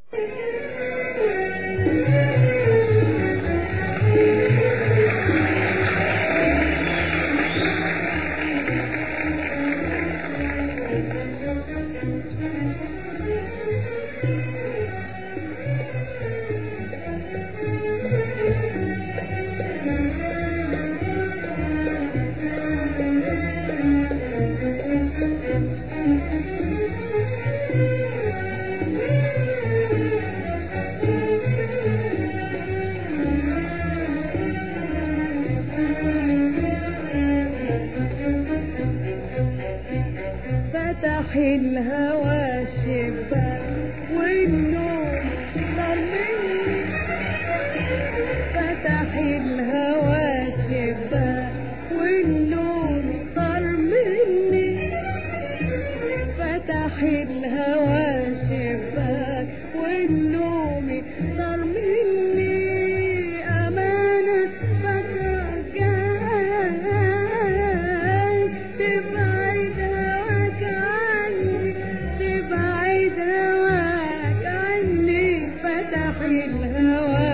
فتح الهوى شباك والنور طار مني، فتح الهوى شباك والنور طار مني، فتح الهوى شباك والنور طار مني، أمانة فكرة جاي تبعد هواك عني، تبعد هواك عني، فتح الهوى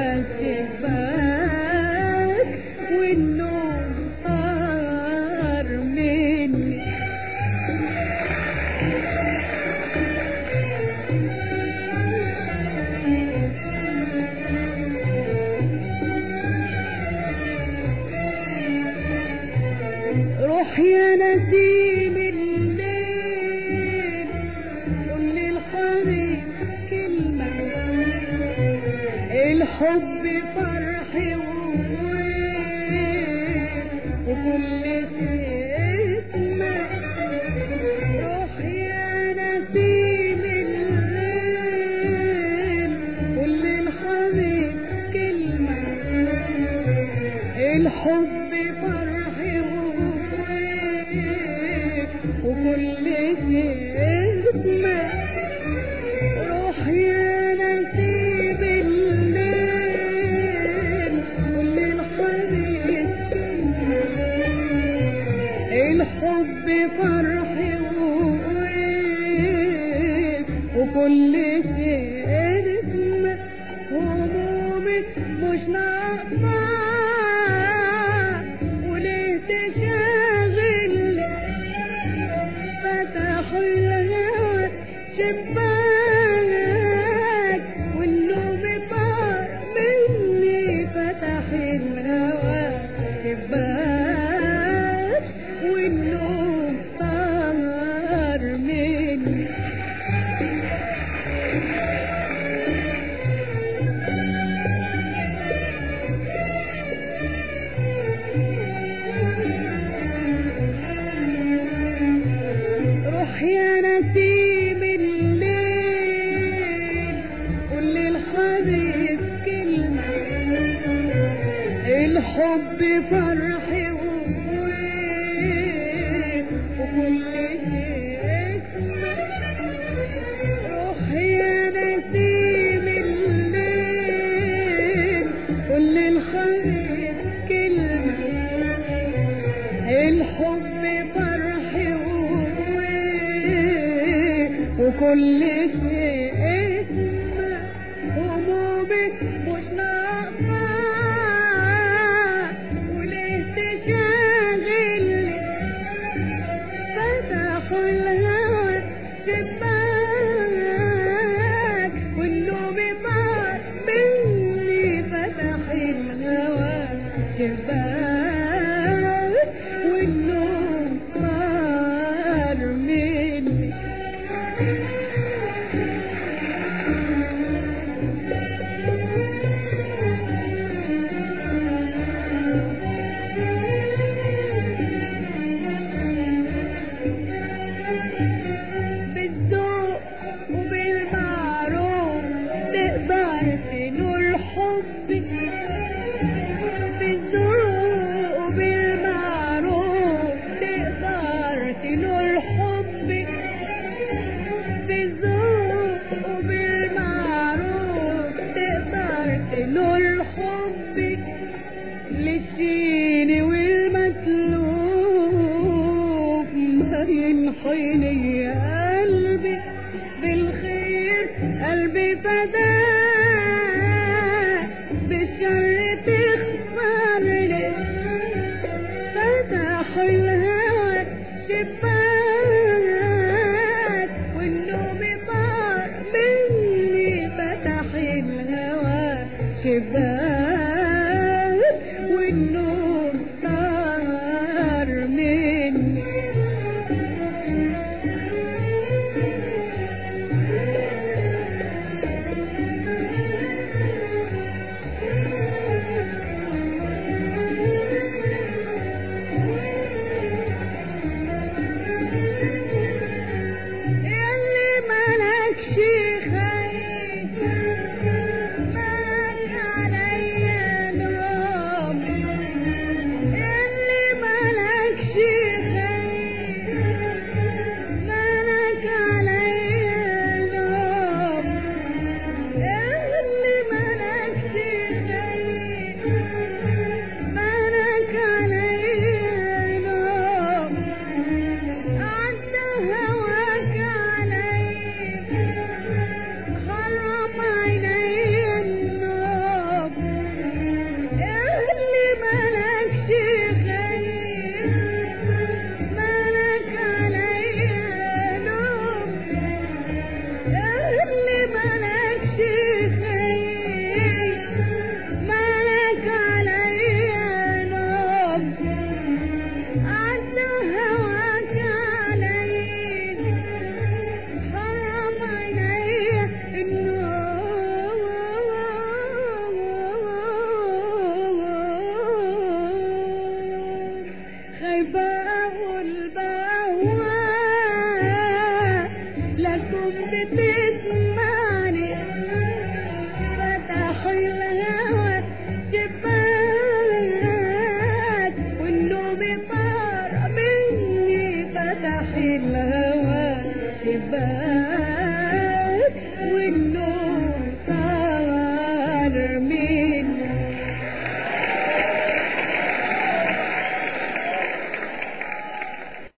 شباك والنور طار مني. روح يا نسيم الليل قول للحبيب كلمة، الحب فرحي وكل شيء اسمه. روح يا نسيم الليل قول للحبيب كلمة، الحب فرحي وكل شيء اسمه. روح يا نسيم الليل قول للحبيب الحب فرحي وكل شيء اسمه. همومي مش ناقصة وليه تشاغلني، فتح الهوى شباك والنوم طار مني، فتح الهوى شباك والنوم طار مني. روح يا نسيم الليل قول للحبيب كلمة، الحب فرحي وكل شيء اسمه. روح يا نسيم الليل قول للحبيب كلمة، الحب فرحي وكل شيء اسمه. همومي مش ناقصة وليه تشاغلني، فتح الهوى شباك والنوم طار مني، فتح الهوى شباك والنوم طار مني. بالذوق وبالمعروف تقدر تنول حبي، بالذوق وبالمعروف تقدر تنول حبي، بالذوق وبالمعروف تقدر تنول حبي، للشين والمتلوف مرين حيني قلبي بالخير قلبي فداك. شباك والنور طار مني. الهوى شباك